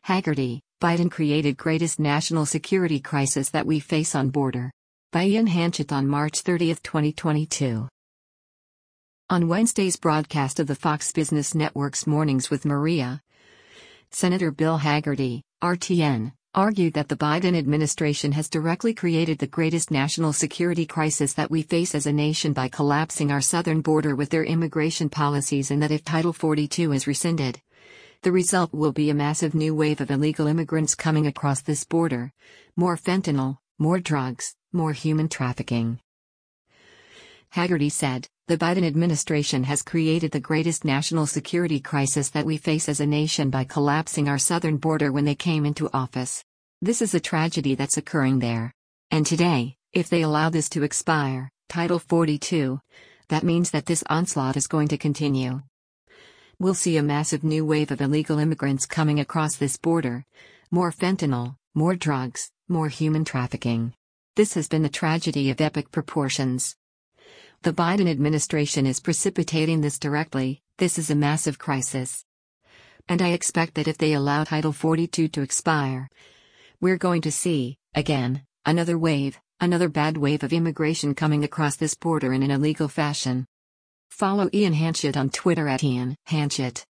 Haggerty, Biden created greatest national security crisis that we face on border. By Ian Hanchett on March 30, 2022. On Wednesday's broadcast of the Fox Business Network's Mornings with Maria, Senator Bill Haggerty, RTN, argued that the Biden administration has directly created the greatest national security crisis that we face as a nation by collapsing our southern border with their immigration policies, and that if Title 42 is rescinded, the result will be a massive new wave of illegal immigrants coming across this border, more fentanyl, more drugs, more human trafficking. Haggerty said, "The Biden administration has created the greatest national security crisis that we face as a nation by collapsing our southern border when they came into office. This is a tragedy that's occurring there. And today, if they allow this to expire, Title 42, that means that this onslaught is going to continue. We'll see a massive new wave of illegal immigrants coming across this border, more fentanyl, more drugs, more human trafficking. This has been a tragedy of epic proportions. The Biden administration is precipitating this directly. This is a massive crisis. And I expect that if they allow Title 42 to expire, we're going to see, again, another wave, another bad wave of immigration coming across this border in an illegal fashion." Follow Ian Hanchett on Twitter @IanHanchett.